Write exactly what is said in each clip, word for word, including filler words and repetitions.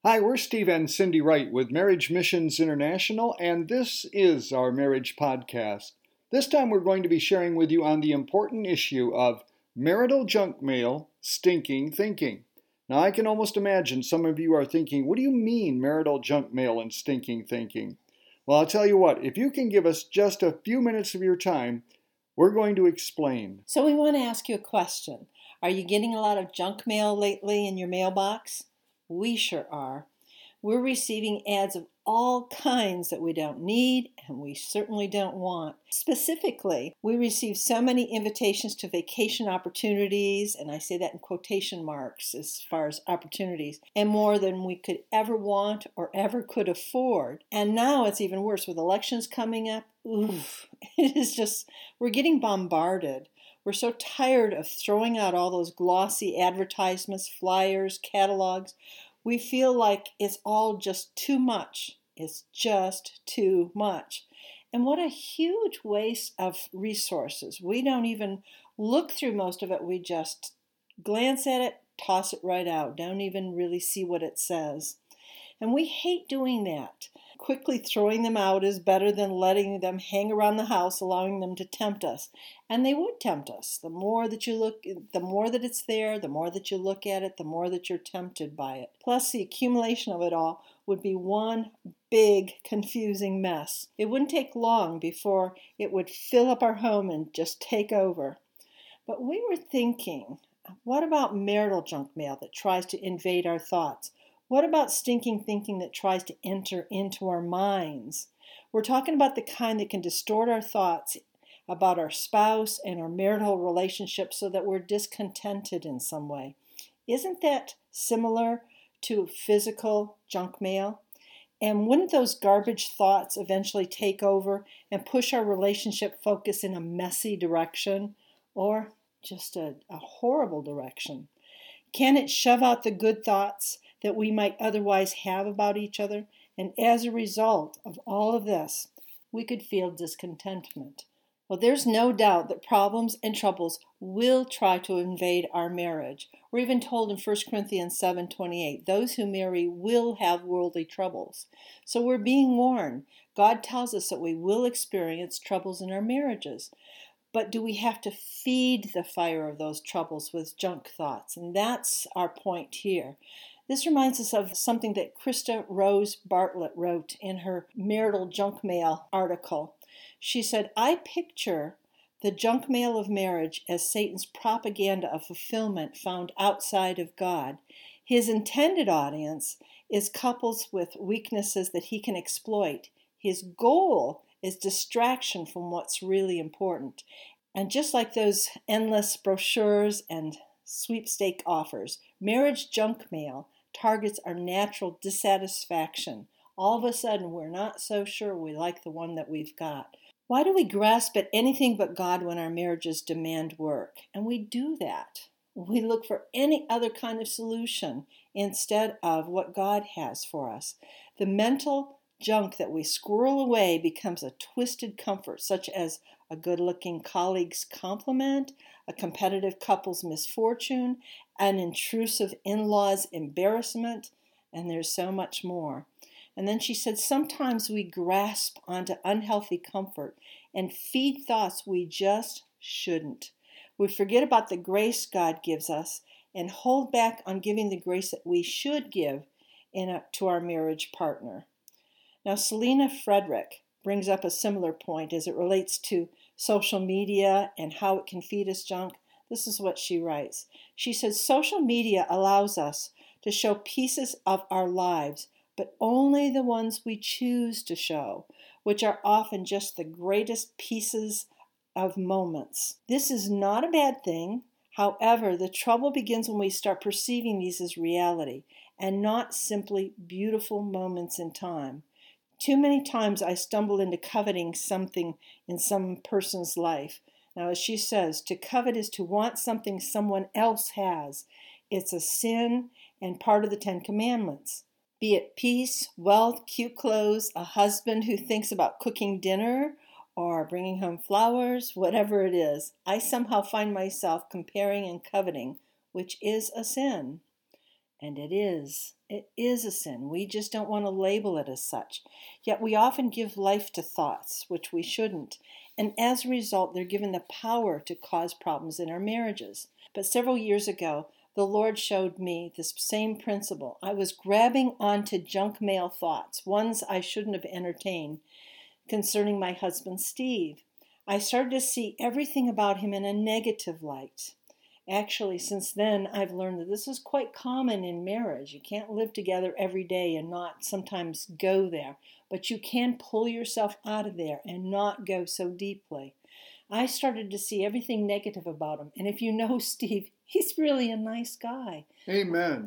Hi, we're Steve and Cindy Wright with Marriage Missions International, and this is our marriage podcast. This time we're going to be sharing with you on the important issue of marital junk mail, stinking thinking. Now, I can almost imagine some of you are thinking, what do you mean marital junk mail and stinking thinking? Well, I'll tell you what, if you can give us just a few minutes of your time, we're going to explain. So we want to ask you a question. Are you getting a lot of junk mail lately in your mailbox? We sure are. We're receiving ads of all kinds that we don't need and we certainly don't want. Specifically, we receive so many invitations to vacation opportunities, and I say that in quotation marks as far as opportunities, and more than we could ever want or ever could afford. And now it's even worse with elections coming up. Oof, it is just, we're getting bombarded. We're so tired of throwing out all those glossy advertisements, flyers, catalogs. We feel like it's all just too much. It's just too much. And what a huge waste of resources. We don't even look through most of it. We just glance at it, toss it right out, don't even really see what it says. And we hate doing that. Quickly throwing them out is better than letting them hang around the house, allowing them to tempt us. And they would tempt us. The more that you look, the more that it's there, the more that you look at it, the more that you're tempted by it. Plus, the accumulation of it all would be one big, confusing mess. It wouldn't take long before it would fill up our home and just take over. But we were thinking, what about marital junk mail that tries to invade our thoughts? What about stinking thinking that tries to enter into our minds? We're talking about the kind that can distort our thoughts about our spouse and our marital relationship so that we're discontented in some way. Isn't that similar to physical junk mail? And wouldn't those garbage thoughts eventually take over and push our relationship focus in a messy direction or just a, a horrible direction? Can it shove out the good thoughts that we might otherwise have about each other? And as a result of all of this, we could feel discontentment. Well, there's no doubt that problems and troubles will try to invade our marriage. We're even told in First Corinthians seven twenty-eight, those who marry will have worldly troubles. So we're being warned. God tells us that we will experience troubles in our marriages. But do we have to feed the fire of those troubles with junk thoughts? And that's our point here. This reminds us of something that Krista Rose Bartlett wrote in her marital junk mail article. She said, I picture the junk mail of marriage as Satan's propaganda of fulfillment found outside of God. His intended audience is couples with weaknesses that he can exploit. His goal is distraction from what's really important. And just like those endless brochures and sweepstake offers, marriage junk mail targets our natural dissatisfaction. All of a sudden, we're not so sure we like the one that we've got. Why do we grasp at anything but God when our marriages demand work? And we do that. We look for any other kind of solution instead of what God has for us. The mental junk that we squirrel away becomes a twisted comfort, such as a good-looking colleague's compliment, a competitive couple's misfortune, an intrusive in-law's embarrassment, and there's so much more. And then she said, sometimes we grasp onto unhealthy comfort and feed thoughts we just shouldn't. We forget about the grace God gives us and hold back on giving the grace that we should give in a, to our marriage partner. Now, Selena Frederick brings up a similar point as it relates to social media and how it can feed us junk. This is what she writes. She says, social media allows us to show pieces of our lives, but only the ones we choose to show, which are often just the greatest pieces of moments. This is not a bad thing. However, the trouble begins when we start perceiving these as reality and not simply beautiful moments in time. Too many times I stumble into coveting something in some person's life. Now, as she says, to covet is to want something someone else has. It's a sin and part of the Ten Commandments. Be it peace, wealth, cute clothes, a husband who thinks about cooking dinner or bringing home flowers, whatever it is, I somehow find myself comparing and coveting, which is a sin. And it is. It is a sin. We just don't want to label it as such. Yet we often give life to thoughts, which we shouldn't. And as a result, they're given the power to cause problems in our marriages. But several years ago, the Lord showed me this same principle. I was grabbing onto junk mail thoughts, ones I shouldn't have entertained, concerning my husband, Steve. I started to see everything about him in a negative light. Actually, since then, I've learned that this is quite common in marriage. You can't live together every day and not sometimes go there, but you can pull yourself out of there and not go so deeply. I started to see everything negative about him. And if you know Steve, he's really a nice guy. Amen.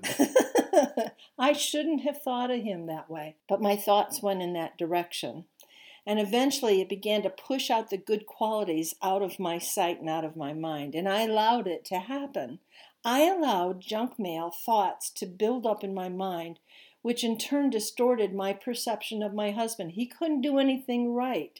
I shouldn't have thought of him that way, but my thoughts went in that direction. And eventually it began to push out the good qualities out of my sight and out of my mind. And I allowed it to happen. I allowed junk mail thoughts to build up in my mind, which in turn distorted my perception of my husband. He couldn't do anything right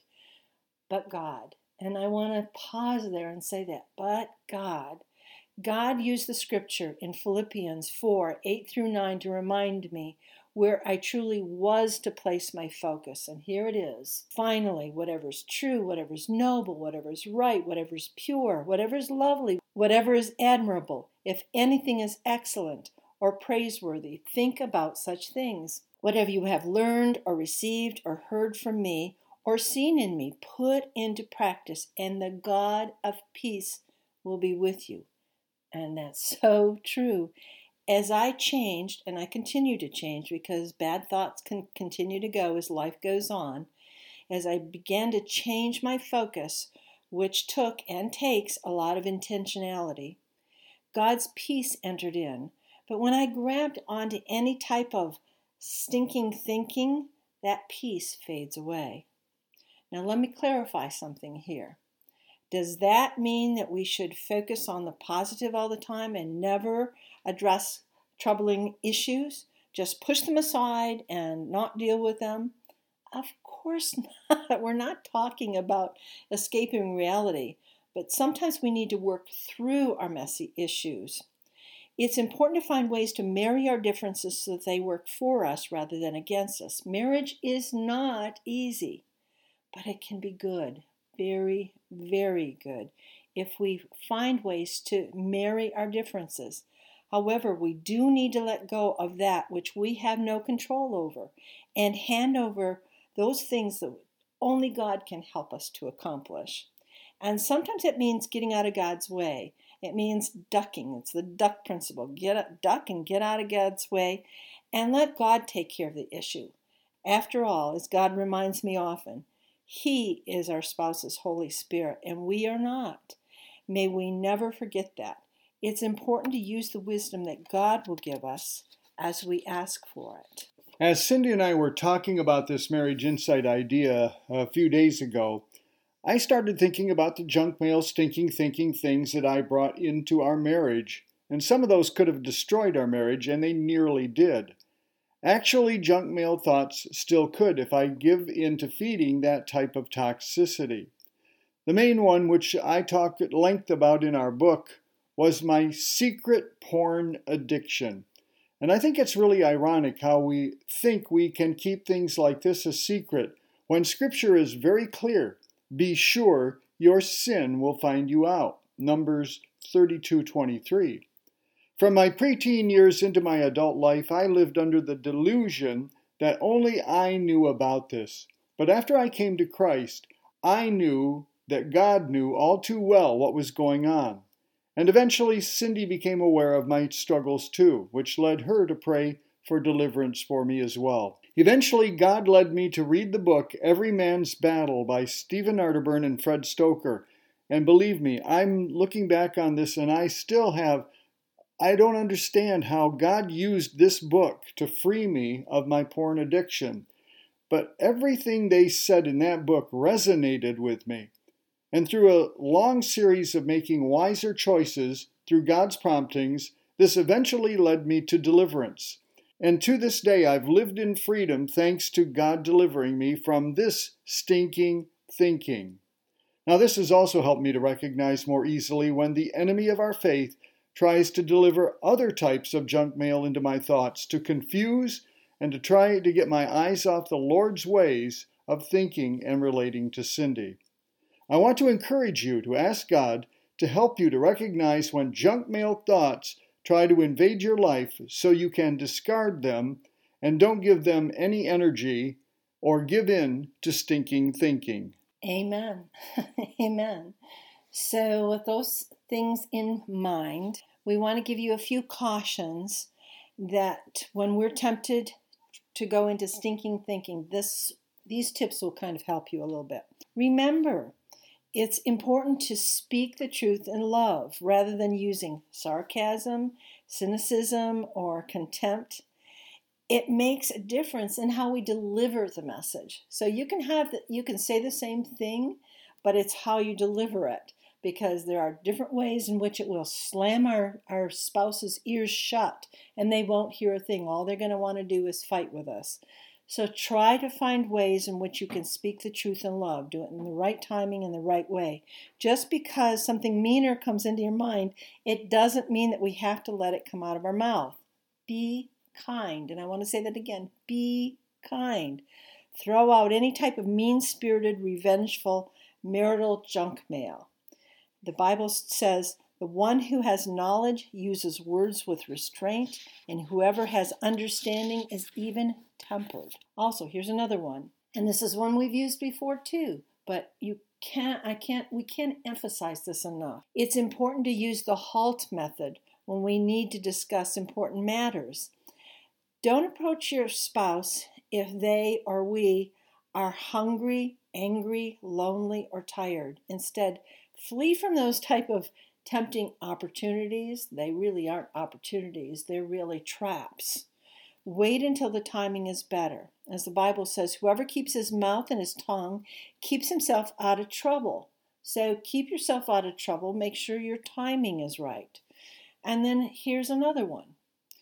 but God. And I want to pause there and say that, but God. God used the scripture in Philippians four, eight through nine to remind me where I truly was to place my focus. And here it is. Finally, whatever's true, whatever's noble, whatever's right, whatever's pure, whatever's lovely, whatever is admirable, if anything is excellent or praiseworthy, think about such things. Whatever you have learned or received or heard from me or seen in me, put into practice, and the God of peace will be with you. And that's so true. As I changed, and I continue to change because bad thoughts can continue to go as life goes on, as I began to change my focus, which took and takes a lot of intentionality, God's peace entered in. But when I grabbed onto any type of stinking thinking, that peace fades away. Now let me clarify something here. Does that mean that we should focus on the positive all the time and never address troubling issues? Just push them aside and not deal with them? Of course not. We're not talking about escaping reality, but sometimes we need to work through our messy issues. It's important to find ways to marry our differences so that they work for us rather than against us. Marriage is not easy, but it can be good. Very, very good if we find ways to marry our differences. However, we do need to let go of that which we have no control over and hand over those things that only God can help us to accomplish. And sometimes it means getting out of God's way. It means ducking. It's the duck principle. Get up, duck and get out of God's way and let God take care of the issue. After all, as God reminds me often, He is our spouse's Holy Spirit, and we are not. May we never forget that. It's important to use the wisdom that God will give us as we ask for it. As Cindy and I were talking about this marriage insight idea a few days ago, I started thinking about the junk mail, stinking thinking things that I brought into our marriage, and some of those could have destroyed our marriage, and they nearly did. Actually, junk mail thoughts still could if I give in to feeding that type of toxicity. The main one, which I talk at length about in our book, was my secret porn addiction. And I think it's really ironic how we think we can keep things like this a secret when Scripture is very clear. Be sure your sin will find you out. Numbers thirty-two twenty-three. From my preteen years into my adult life, I lived under the delusion that only I knew about this. But after I came to Christ, I knew that God knew all too well what was going on. And eventually, Cindy became aware of my struggles too, which led her to pray for deliverance for me as well. Eventually, God led me to read the book Every Man's Battle by Stephen Arterburn and Fred Stoker. And believe me, I'm looking back on this and I still have I don't understand how God used this book to free me of my porn addiction. But everything they said in that book resonated with me. And through a long series of making wiser choices through God's promptings, this eventually led me to deliverance. And to this day, I've lived in freedom thanks to God delivering me from this stinking thinking. Now, this has also helped me to recognize more easily when the enemy of our faith tries to deliver other types of junk mail into my thoughts to confuse and to try to get my eyes off the Lord's ways of thinking and relating to Cindy. I want to encourage you to ask God to help you to recognize when junk mail thoughts try to invade your life so you can discard them and don't give them any energy or give in to stinking thinking. Amen. Amen. So with those things in mind, we want to give you a few cautions that when we're tempted to go into stinking thinking, this these tips will kind of help you a little bit. Remember, it's important to speak the truth in love rather than using sarcasm, cynicism, or contempt. It makes a difference in how we deliver the message. So you can have the, you can say the same thing, but it's how you deliver it, because there are different ways in which it will slam our, our spouse's ears shut and they won't hear a thing. All they're going to want to do is fight with us. So try to find ways in which you can speak the truth in love. Do it in the right timing and the right way. Just because something meaner comes into your mind, it doesn't mean that we have to let it come out of our mouth. Be kind. And I want to say that again. Be kind. Throw out any type of mean-spirited, revengeful, marital junk mail. The Bible says, the one who has knowledge uses words with restraint, and whoever has understanding is even-tempered. Also, here's another one, and this is one we've used before too, but you can't, I can't, we can't emphasize this enough. It's important to use the HALT method when we need to discuss important matters. Don't approach your spouse if they or we are hungry, angry, lonely, or tired. Instead, flee from those type of tempting opportunities. They really aren't opportunities. They're really traps. Wait until the timing is better. As the Bible says, whoever keeps his mouth and his tongue keeps himself out of trouble. So keep yourself out of trouble. Make sure your timing is right. And then here's another one.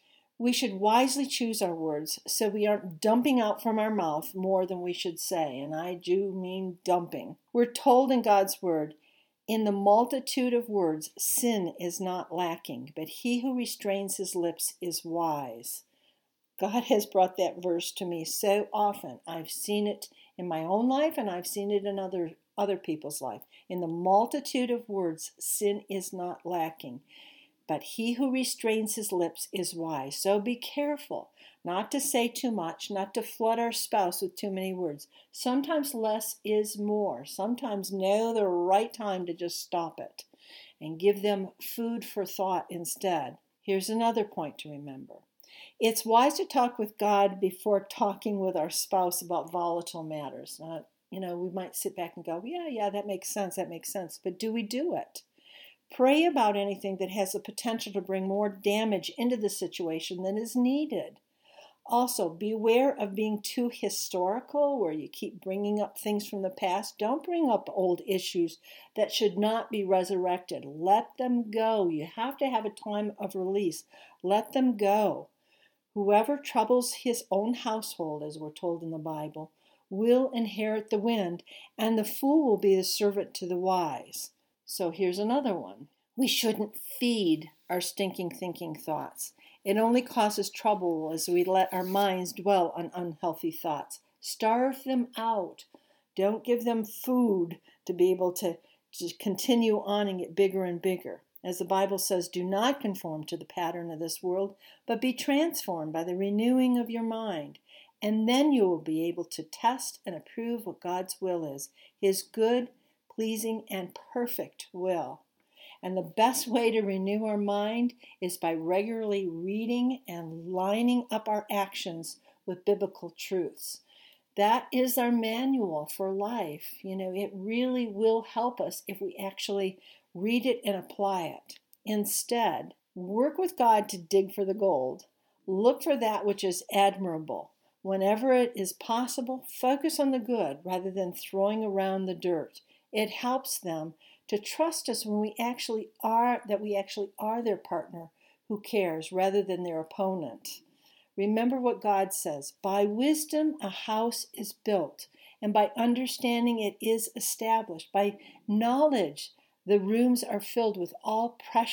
We should wisely choose our words so we aren't dumping out from our mouth more than we should say. And I do mean dumping. We're told in God's word, in the multitude of words, sin is not lacking, but he who restrains his lips is wise. God has brought that verse to me so often. I've seen it in my own life, and I've seen it in other, other people's life. In the multitude of words, sin is not lacking, but he who restrains his lips is wise. So be careful not to say too much, not to flood our spouse with too many words. Sometimes less is more. Sometimes know the right time to just stop it and give them food for thought instead. Here's another point to remember. It's wise to talk with God before talking with our spouse about volatile matters. Uh, you know, we might sit back and go, yeah, yeah, that makes sense, that makes sense. But do we do it? Pray about anything that has the potential to bring more damage into the situation than is needed. Also, beware of being too historical, where you keep bringing up things from the past. Don't bring up old issues that should not be resurrected. Let them go. You have to have a time of release. Let them go. Whoever troubles his own household, as we're told in the Bible, will inherit the wind, and the fool will be the servant to the wise. So here's another one. We shouldn't feed our stinking thinking thoughts. It only causes trouble as we let our minds dwell on unhealthy thoughts. Starve them out. Don't give them food to be able to, to continue on and get bigger and bigger. As the Bible says, do not conform to the pattern of this world, but be transformed by the renewing of your mind. And then you will be able to test and approve what God's will is, his good, pleasing, and perfect will. And the best way to renew our mind is by regularly reading and lining up our actions with biblical truths. That is our manual for life. You know, it really will help us if we actually read it and apply it. Instead, work with God to dig for the gold. Look for that which is admirable. Whenever it is possible, focus on the good rather than throwing around the dirt. It helps them to trust us when we actually are, that we actually are their partner who cares rather than their opponent. Remember what God says, by wisdom a house is built, and by understanding it is established. By knowledge the rooms are filled with all precious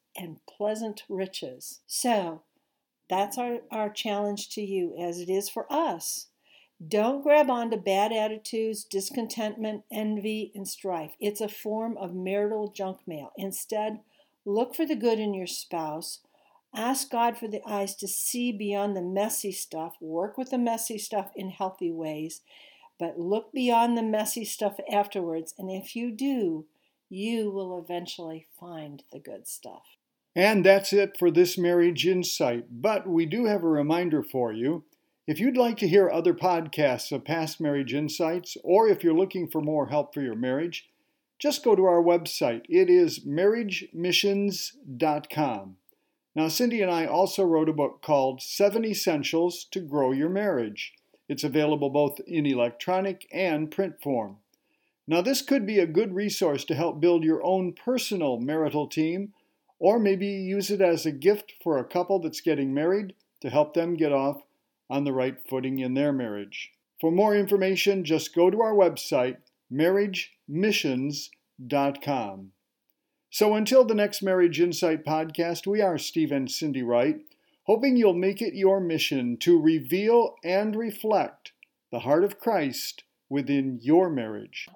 and pleasant riches. So, that's our, our challenge to you, as it is for us. Don't grab onto bad attitudes, discontentment, envy, and strife. It's a form of marital junk mail. Instead, look for the good in your spouse. Ask God for the eyes to see beyond the messy stuff. Work with the messy stuff in healthy ways. But look beyond the messy stuff afterwards. And if you do, you will eventually find the good stuff. And that's it for this Marriage Insight. But we do have a reminder for you. If you'd like to hear other podcasts of past Marriage Insights, or if you're looking for more help for your marriage, just go to our website. It is marriage missions dot com. Now, Cindy and I also wrote a book called Seven Essentials to Grow Your Marriage. It's available both in electronic and print form. Now, this could be a good resource to help build your own personal marital team, or maybe use it as a gift for a couple that's getting married to help them get off on the right footing in their marriage. For more information, just go to our website, marriage missions dot com. So until the next Marriage Insight podcast, we are Steve and Cindy Wright, hoping you'll make it your mission to reveal and reflect the heart of Christ within your marriage.